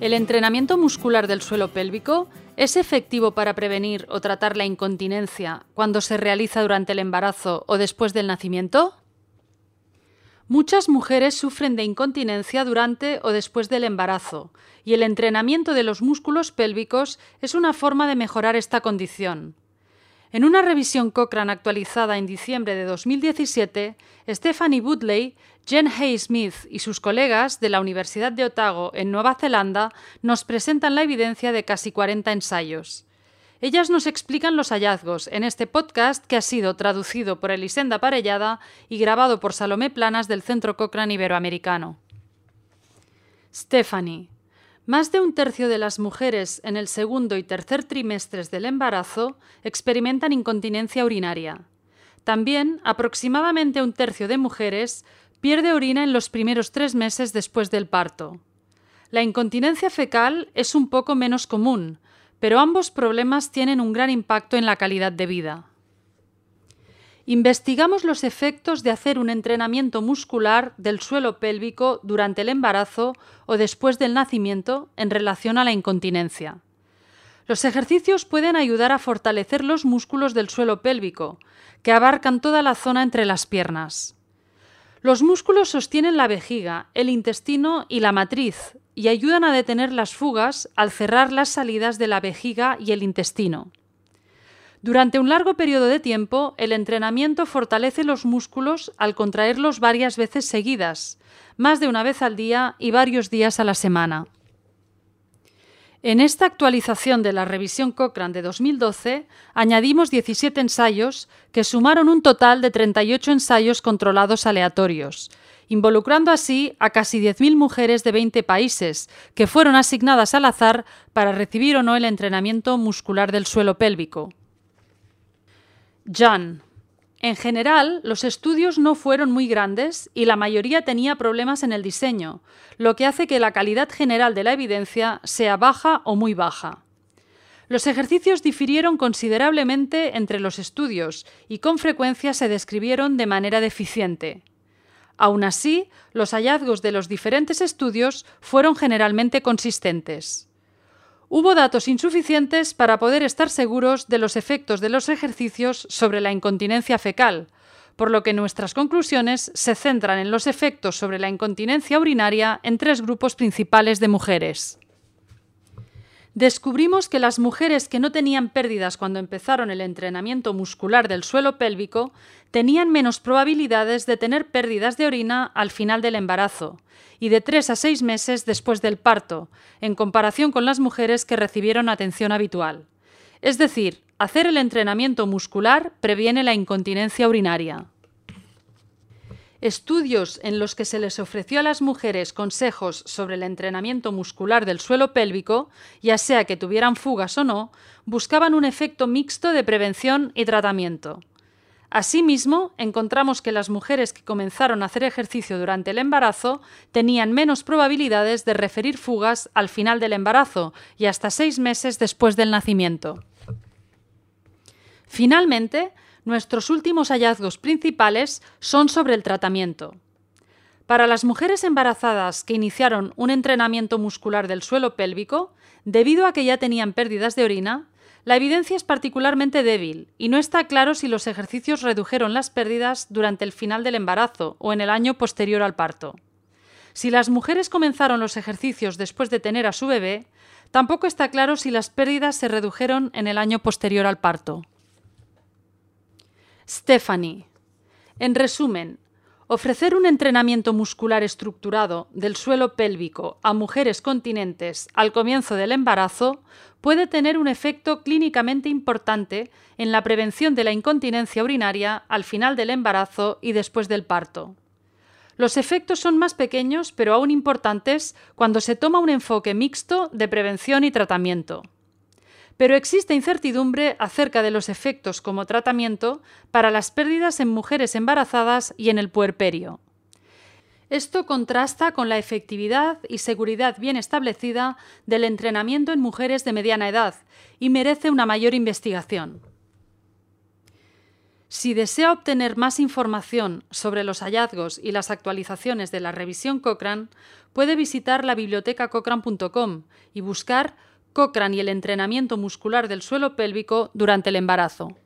¿El entrenamiento muscular del suelo pélvico es efectivo para prevenir o tratar la incontinencia cuando se realiza durante el embarazo o después del nacimiento? Muchas mujeres sufren de incontinencia durante o después del embarazo, y el entrenamiento de los músculos pélvicos es una forma de mejorar esta condición. En una revisión Cochrane actualizada en diciembre de 2017, Stephanie Woodley, Jen Hay-Smith y sus colegas de la Universidad de Otago en Nueva Zelanda nos presentan la evidencia de casi 40 ensayos. Ellas nos explican los hallazgos en este podcast que ha sido traducido por Elisenda Parellada y grabado por Salomé Planas del Centro Cochrane Iberoamericano. Stephanie. Más de un tercio de las mujeres en el segundo y tercer trimestres del embarazo experimentan incontinencia urinaria. También, aproximadamente un tercio de mujeres pierde orina en los primeros 3 meses después del parto. La incontinencia fecal es un poco menos común, pero ambos problemas tienen un gran impacto en la calidad de vida. Investigamos los efectos de hacer un entrenamiento muscular del suelo pélvico durante el embarazo o después del nacimiento en relación a la incontinencia. Los ejercicios pueden ayudar a fortalecer los músculos del suelo pélvico, que abarcan toda la zona entre las piernas. Los músculos sostienen la vejiga, el intestino y la matriz y ayudan a detener las fugas al cerrar las salidas de la vejiga y el intestino. Durante un largo periodo de tiempo, el entrenamiento fortalece los músculos al contraerlos varias veces seguidas, más de una vez al día y varios días a la semana. En esta actualización de la revisión Cochrane de 2012, añadimos 17 ensayos que sumaron un total de 38 ensayos controlados aleatorios, involucrando así a casi 10.000 mujeres de 20 países, que fueron asignadas al azar para recibir o no el entrenamiento muscular del suelo pélvico. Jan. En general, los estudios no fueron muy grandes y la mayoría tenía problemas en el diseño, lo que hace que la calidad general de la evidencia sea baja o muy baja. Los ejercicios difirieron considerablemente entre los estudios y con frecuencia se describieron de manera deficiente. Aún así, los hallazgos de los diferentes estudios fueron generalmente consistentes. Hubo datos insuficientes para poder estar seguros de los efectos de los ejercicios sobre la incontinencia fecal, por lo que nuestras conclusiones se centran en los efectos sobre la incontinencia urinaria en 3 grupos principales de mujeres. Descubrimos que las mujeres que no tenían pérdidas cuando empezaron el entrenamiento muscular del suelo pélvico tenían menos probabilidades de tener pérdidas de orina al final del embarazo y de 3 a 6 meses después del parto, en comparación con las mujeres que recibieron atención habitual. Es decir, hacer el entrenamiento muscular previene la incontinencia urinaria. Estudios en los que se les ofreció a las mujeres consejos sobre el entrenamiento muscular del suelo pélvico, ya sea que tuvieran fugas o no, buscaban un efecto mixto de prevención y tratamiento. Asimismo, encontramos que las mujeres que comenzaron a hacer ejercicio durante el embarazo tenían menos probabilidades de referir fugas al final del embarazo y hasta 6 meses después del nacimiento. Finalmente, nuestros últimos hallazgos principales son sobre el tratamiento. Para las mujeres embarazadas que iniciaron un entrenamiento muscular del suelo pélvico, debido a que ya tenían pérdidas de orina, la evidencia es particularmente débil y no está claro si los ejercicios redujeron las pérdidas durante el final del embarazo o en el año posterior al parto. Si las mujeres comenzaron los ejercicios después de tener a su bebé, tampoco está claro si las pérdidas se redujeron en el año posterior al parto. Stephanie. En resumen, ofrecer un entrenamiento muscular estructurado del suelo pélvico a mujeres continentes al comienzo del embarazo puede tener un efecto clínicamente importante en la prevención de la incontinencia urinaria al final del embarazo y después del parto. Los efectos son más pequeños, pero aún importantes, cuando se toma un enfoque mixto de prevención y tratamiento. Pero existe incertidumbre acerca de los efectos como tratamiento para las pérdidas en mujeres embarazadas y en el puerperio. Esto contrasta con la efectividad y seguridad bien establecida del entrenamiento en mujeres de mediana edad y merece una mayor investigación. Si desea obtener más información sobre los hallazgos y las actualizaciones de la revisión Cochrane, puede visitar la biblioteca cochrane.com y buscar Cochrane y el entrenamiento muscular del suelo pélvico durante el embarazo.